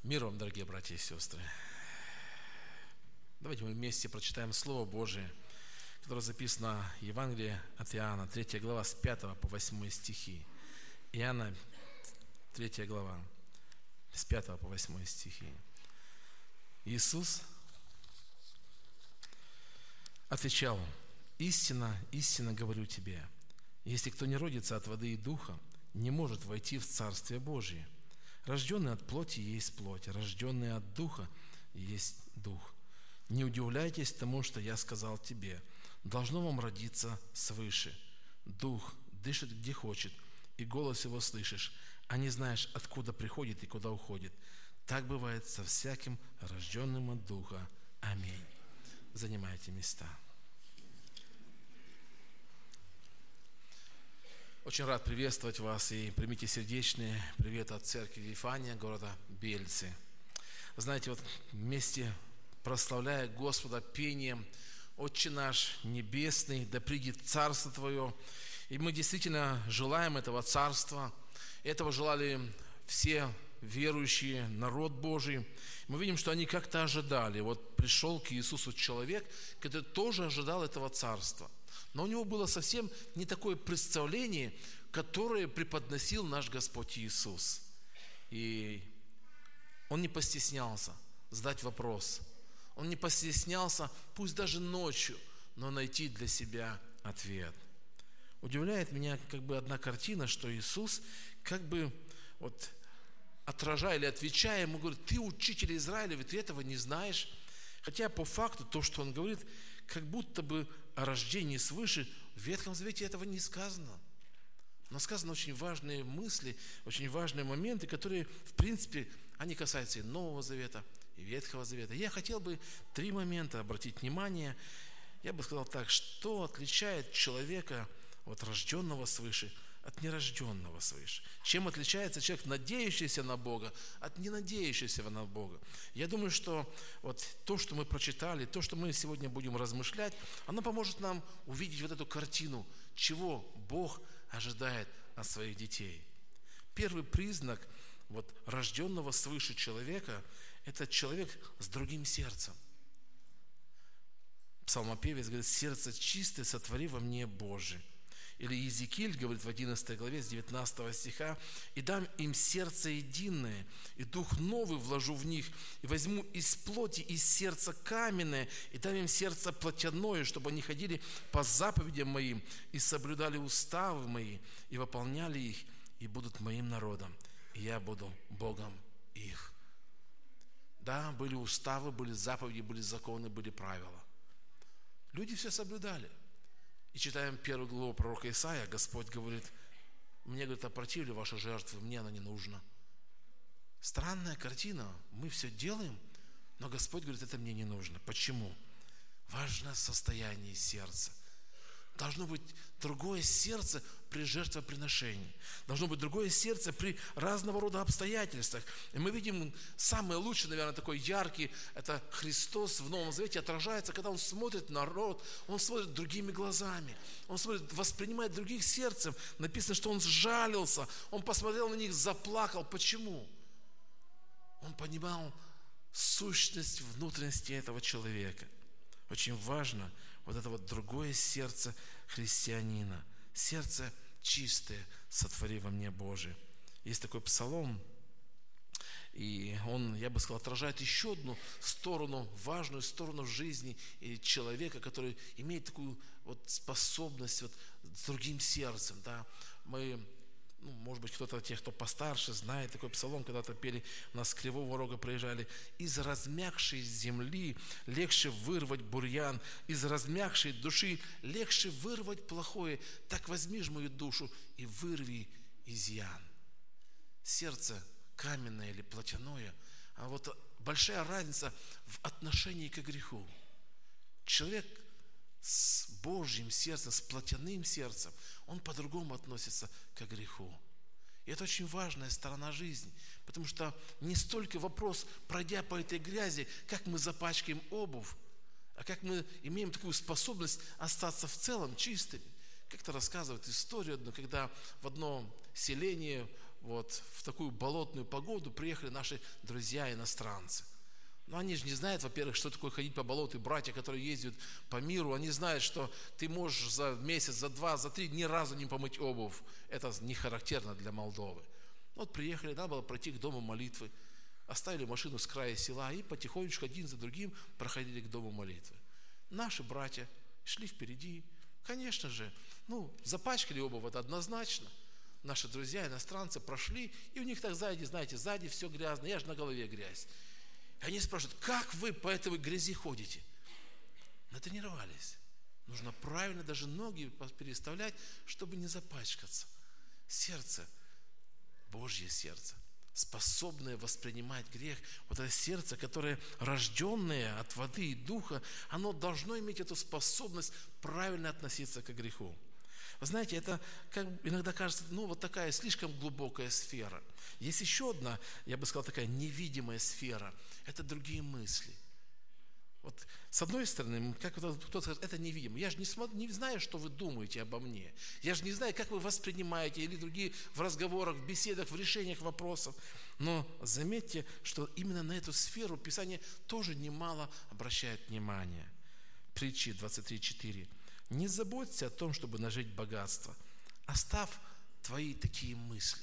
Мир вам, дорогие братья и сестры. Давайте мы вместе прочитаем Слово Божие, которое записано в Евангелии от Иоанна, 3 глава, с 5 по 8 стихи. Иоанна, 3 глава, с 5 по 8 стихи. Иисус отвечал: «Истинно, истинно говорю тебе, если кто не родится от воды и духа, не может войти в Царствие Божие. Рожденный от плоти есть плоть, рожденный от духа есть дух. Не удивляйтесь тому, что я сказал тебе. Должно вам родиться свыше. Дух дышит где хочет, и голос его слышишь, а не знаешь, откуда приходит и куда уходит. Так бывает со всяким рожденным от духа. Аминь». Занимайте места. Очень рад приветствовать вас и примите сердечный привет от церкви Вифания города Бельцы. Вы знаете, вот вместе прославляя Господа пением «Отче наш небесный, да придет царство Твое». И мы действительно желаем этого царства. Этого желали все верующие, народ Божий. Мы видим, что они как-то ожидали. Вот пришел к Иисусу человек, который тоже ожидал этого царства. Но у него было совсем не такое представление, которое преподносил наш Господь Иисус. И он не постеснялся задать вопрос. Он не постеснялся, пусть даже ночью, но найти для себя ответ. Удивляет меня одна картина, что Иисус отражая или отвечая, ему говорит: «Ты учитель Израилев, и ты этого не знаешь». Хотя по факту то, что он говорит, как будто бы о рождении свыше, в Ветхом Завете этого не сказано. Но сказаны очень важные мысли, очень важные моменты, которые, в принципе, они касаются и Нового Завета, и Ветхого Завета. Я хотел бы 3 момента обратить внимание. Я бы сказал так: что отличает человека от рожденного свыше от нерожденного свыше? Чем отличается человек, надеющийся на Бога, от ненадеющегося на Бога? Я думаю, что вот то, что мы прочитали, то, что мы сегодня будем размышлять, оно поможет нам увидеть вот эту картину, чего Бог ожидает от своих детей. Первый признак рожденного свыше человека – это человек с другим сердцем. Псалмопевец говорит: «Сердце чистое сотвори во мне, Боже». Или Иезекииль говорит в 11 главе с 19 стиха: «И дам им сердце единое, и дух новый вложу в них, и возьму из плоти, из сердца каменное, и дам им сердце плотяное, чтобы они ходили по заповедям моим, и соблюдали уставы мои, и выполняли их, и будут моим народом, и я буду Богом их». Да, были уставы, были заповеди, были законы, были правила. Люди все соблюдали. И читаем 1 главу пророка Исаия, Господь говорит: «Мне, опротивили ваши жертвы, мне она не нужна». Странная картина. Мы все делаем, но Господь говорит: это мне не нужно. Почему? Важно состояние сердца. Должно быть другое сердце при жертвоприношении. Должно быть другое сердце при разного рода обстоятельствах. И мы видим самый лучший, наверное, такой яркий, это Христос в Новом Завете отражается, когда Он смотрит на народ, Он смотрит другими глазами. Он смотрит, воспринимает других сердцем. Написано, что Он сжалился, Он посмотрел на них, заплакал. Почему? Он понимал сущность внутренности этого человека. Очень важно это другое сердце христианина. Сердце чистое сотвори во мне, Боже. Есть такой псалом, и он, я бы сказал, отражает еще одну сторону, важную сторону жизни человека, который имеет такую способность с другим сердцем. Да? Мы, может быть, кто-то тех, кто постарше, знает такой псалом, когда-то пели, у нас с Кривого Рога проезжали: «Из размягшей земли легче вырвать бурьян, из размягшей души легче вырвать плохое. Так возьми ж мою душу и вырви изъян». Сердце каменное или плотяное, а большая разница в отношении к греху. Человек с Божьим сердцем, с плотяным сердцем, он по-другому относится к греху. И это очень важная сторона жизни, потому что не столько вопрос, пройдя по этой грязи, как мы запачкаем обувь, а как мы имеем такую способность остаться в целом чистыми. Как-то рассказывают историю одну, когда в одном селении вот в такую болотную погоду приехали наши друзья-иностранцы. Но они же не знают, во-первых, что такое ходить по болоту. И братья, которые ездят по миру, они знают, что ты можешь за месяц, за два, за три ни разу не помыть обувь. Это не характерно для Молдовы. Вот приехали, надо было пройти к дому молитвы. Оставили машину с края села и потихонечку один за другим проходили к дому молитвы. Наши братья шли впереди. Конечно же, запачкали обувь, это однозначно. Наши друзья, иностранцы, прошли, и у них так сзади, знаете, сзади все грязно, я же на голове грязь. И они спрашивают, как вы по этой грязи ходите? Натренировались. Нужно правильно даже ноги переставлять, чтобы не запачкаться. Сердце, Божье сердце, способное воспринимать грех, вот это сердце, которое рожденное от воды и духа, оно должно иметь эту способность правильно относиться к греху. Вы знаете, это как иногда кажется, вот такая слишком глубокая сфера. Есть еще одна, я бы сказал, такая невидимая сфера. Это другие мысли. Вот с одной стороны, как кто-то скажет, это невидимо. Я же не знаю, что вы думаете обо мне. Я же не знаю, как вы воспринимаете или другие в разговорах, в беседах, в решениях вопросов. Но заметьте, что именно на эту сферу Писание тоже немало обращает внимание. Притчи 23:4. Не заботься о том, чтобы нажить богатство. Оставь твои такие мысли.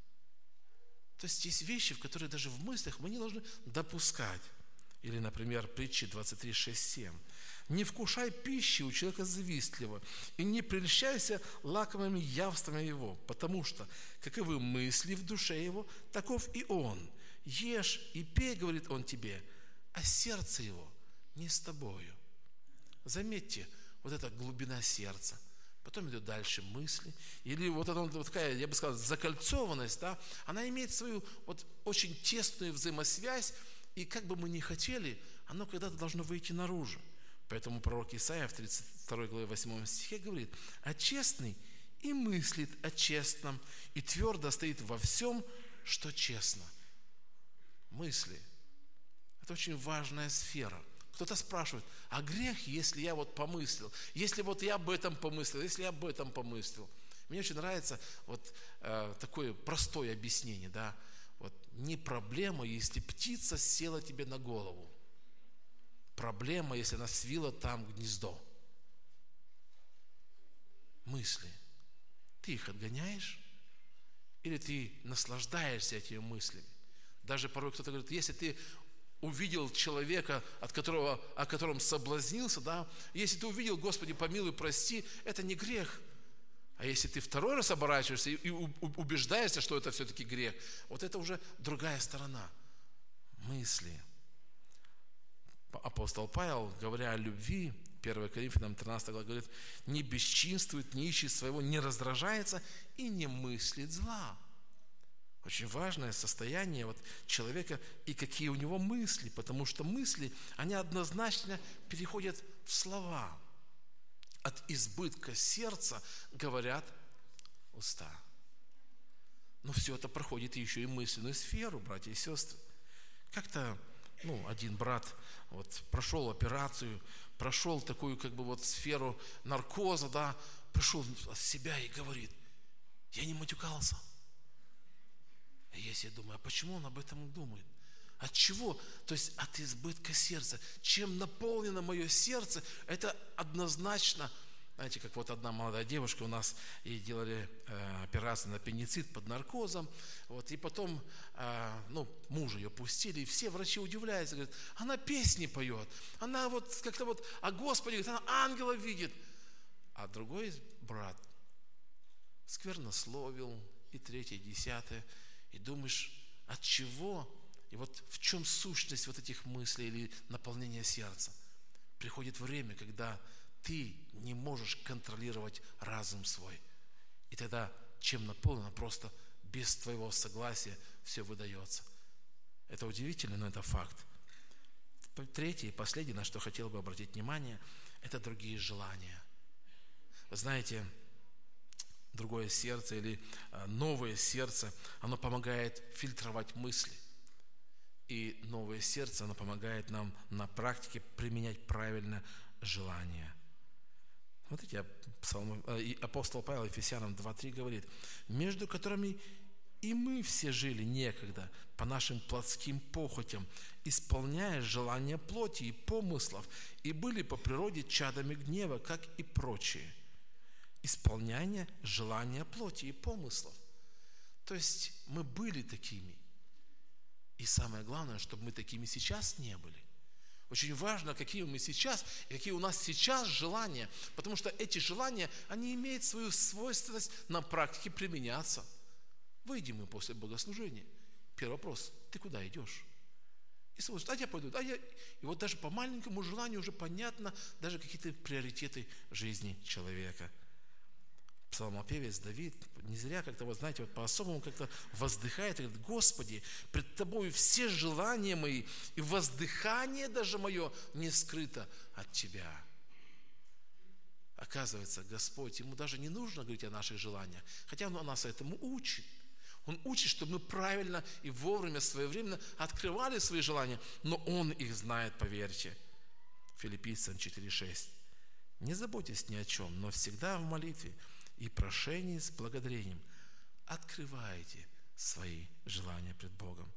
То есть есть вещи, в которые даже в мыслях мы не должны допускать. Или, например, притчи 23:6-7. Не вкушай пищи у человека завистливого и не прельщайся лакомыми явствами его, потому что каковы мысли в душе его, таков и он. Ешь и пей, говорит он тебе, а сердце его не с тобою. Заметьте, вот эта глубина сердца. Потом идут дальше мысли. Или вот такая, я бы сказал, закольцованность, да, она имеет свою очень тесную взаимосвязь, и как бы мы ни хотели, оно когда-то должно выйти наружу. Поэтому пророк Исаия в 32 главе 8 стихе говорит, «А честный и мыслит о честном, и твердо стоит во всем, что честно». Мысли – это очень важная сфера. Кто-то спрашивает, а грех, если я помыслил, если я об этом помыслил, если я об этом помыслил. Мне очень нравится такое простое объяснение, да. Не проблема, если птица села тебе на голову. Проблема, если она свила там гнездо. Мысли. Ты их отгоняешь? Или ты наслаждаешься этими мыслями? Даже порой кто-то говорит, если ты увидел человека, о котором соблазнился, да, если ты увидел, Господи, помилуй, прости, это не грех. А если ты второй раз оборачиваешься и убеждаешься, что это все-таки грех, это уже другая сторона. Мысли. Апостол Павел, говоря о любви, 1 Коринфянам 13 глава, говорит, не бесчинствует, не ищет своего, не раздражается и не мыслит зла. Очень важное состояние человека и какие у него мысли, потому что мысли, они однозначно переходят в слова. От избытка сердца говорят уста. Но все это проходит еще и мысленную сферу, братья и сестры. Как-то, один брат прошел операцию, прошел такую сферу наркоза, да, пришел от себя и говорит, я не матюкался. И я себе думаю, а почему он об этом думает? От чего? То есть от избытка сердца. Чем наполнено мое сердце, это однозначно. Знаете, как одна молодая девушка у нас, ей делали операцию на аппендицит под наркозом, и потом, мужа ее пустили, и все врачи удивляются, говорят, она песни поет, она как-то о Господе, говорит, она ангела видит. А другой брат сквернословил, и третье, и десятое, и думаешь, от чего? И в чем сущность этих мыслей или наполнения сердца? Приходит время, когда ты не можешь контролировать разум свой. И тогда, чем наполнено, просто без твоего согласия все выдается. Это удивительно, но это факт. Третье и последнее, на что хотел бы обратить внимание, это другие желания. Вы знаете, другое сердце или новое сердце, оно помогает фильтровать мысли. И новое сердце, оно помогает нам на практике применять правильно желания. Смотрите, апостол Павел Ефесянам 2:3 говорит, между которыми И мы все жили некогда по нашим плотским похотям, исполняя желания плоти и помыслов, и были по природе чадами гнева, как и прочие. Исполнение желания плоти и помыслов. То есть мы были такими. И самое главное, чтобы мы такими сейчас не были. Очень важно, какие мы сейчас, и какие у нас сейчас желания, потому что эти желания, они имеют свою свойственность на практике применяться. Выйдем мы после богослужения. Первый вопрос: ты куда идешь? И смотришь: я пойду. И вот даже по маленькому желанию уже понятно даже какие-то приоритеты жизни человека. Псалмопевец Давид не зря как-то, вот знаете, вот по-особому как-то воздыхает и говорит: Господи, пред Тобою все желания мои, и воздыхание даже мое не скрыто от Тебя. Оказывается, Господь, Ему даже не нужно говорить о наших желаниях, хотя Он нас этому учит. Он учит, чтобы мы правильно и вовремя, своевременно открывали свои желания, но Он их знает, поверьте. Филиппийцам 4:6. Не заботьтесь ни о чем, но всегда в молитве и прошении с благодарением открывайте свои желания пред Богом.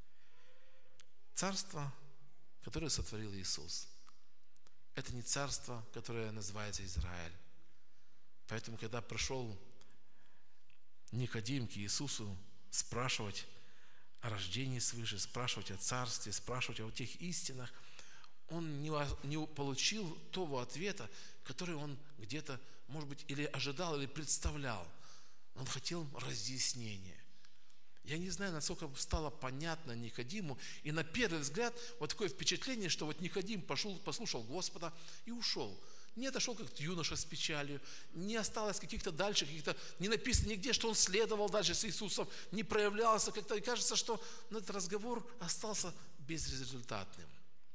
Царство, которое сотворил Иисус, это не царство, которое называется Израиль. Поэтому, когда пришел Никодим к Иисусу спрашивать о рождении свыше, спрашивать о царстве, спрашивать о тех истинах, он не получил того ответа, который он где-то, может быть, или ожидал, или представлял. Он хотел разъяснения. Я не знаю, насколько стало понятно Никодиму, и на первый взгляд вот такое впечатление, что вот Никодим пошел, послушал Господа и ушел. Не отошел как юноша с печалью, не осталось каких-то дальше, не написано нигде, что он следовал дальше с Иисусом, не проявлялся как-то. И кажется, что этот разговор остался безрезультатным.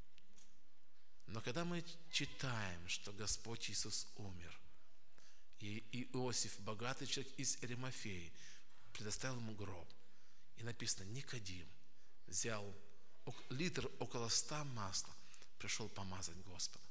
Но когда мы читаем, что Господь Иисус умер, и Иосиф, богатый человек из Аримафеи, предоставил ему гроб, и написано: Никодим взял литр около 100 масла, пришел помазать Господа.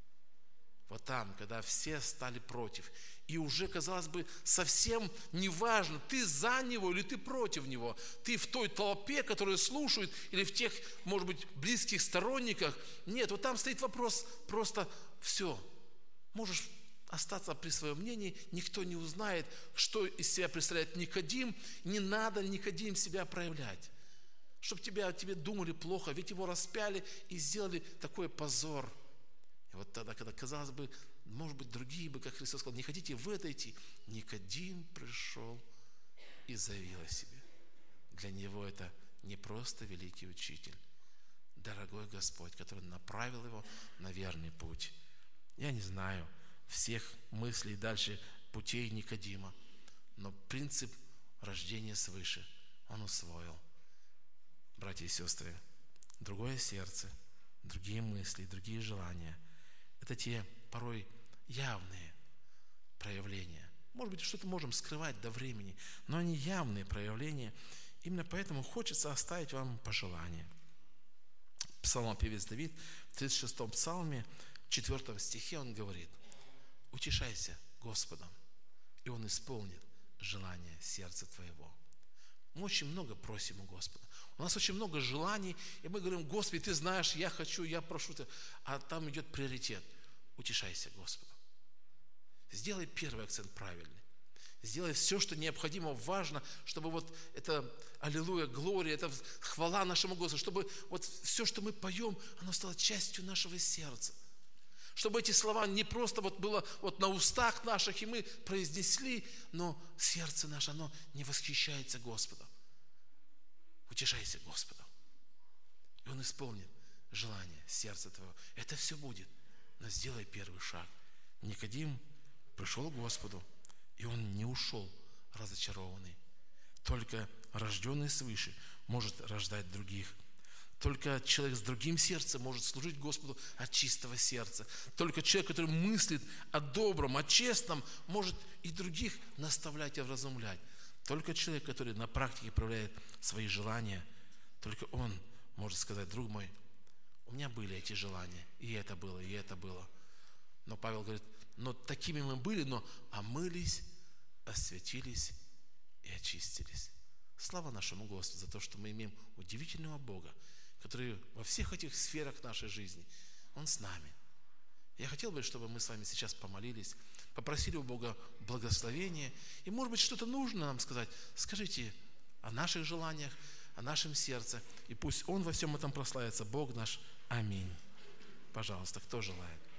Вот там, когда все стали против, и уже, казалось бы, совсем не важно, ты за него или ты против него, ты в той толпе, которая слушает, или в тех, может быть, близких сторонниках. Нет, вот там стоит вопрос, просто все, можешь остаться при своем мнении, никто не узнает, что из себя представляет Никодим, не надо Никодим себя проявлять, чтобы тебе думали плохо, ведь его распяли и сделали такой позор. И вот тогда, когда, казалось бы, может быть, другие бы, как Христос сказал, не хотите в это идти, Никодим пришел и заявил о себе. Для него это не просто великий учитель, дорогой Господь, который направил его на верный путь. Я не знаю всех мыслей дальше путей Никодима, но принцип рождения свыше он усвоил. Братья и сестры, другое сердце, другие мысли, другие желания – это те порой явные проявления. Может быть, что-то можем скрывать до времени, но они явные проявления. Именно поэтому хочется оставить вам пожелание. Псалмопевец Давид в 36-м псалме, 4 стихе он говорит: «Утешайся Господом, и Он исполнит желание сердца твоего». Мы очень много просим у Господа. У нас очень много желаний, и мы говорим: Господи, Ты знаешь, я хочу, я прошу Тебя. А там идет приоритет. Утешайся Господом. Сделай первый акцент правильный. Сделай все, что необходимо, важно, чтобы вот это аллилуйя, глория, это хвала нашему Господу, чтобы вот все, что мы поем, оно стало частью нашего сердца. Чтобы эти слова не просто вот было вот на устах наших, и мы произнесли, но сердце наше, оно не восхищается Господом. Утешайся Господом, и Он исполнит желание сердца твоего. Это все будет, но сделай первый шаг. Никодим пришел к Господу, и он не ушел разочарованный. Только рожденный свыше может рождать других. Только человек с другим сердцем может служить Господу от чистого сердца. Только человек, который мыслит о добром, о честном, может и других наставлять и вразумлять. Только человек, который на практике проявляет свои желания, только он может сказать: друг мой, у меня были эти желания, и это было, и это было. Но Павел говорит: но такими мы были, но омылись, осветились и очистились. Слава нашему Господу за то, что мы имеем удивительного Бога, который во всех этих сферах нашей жизни, Он с нами. Я хотел бы, чтобы мы с вами сейчас помолились, попросили у Бога благословения. И, может быть, что-то нужно нам сказать. Скажите о наших желаниях, о нашем сердце. И пусть Он во всем этом прославится. Бог наш. Аминь. Пожалуйста, кто желает?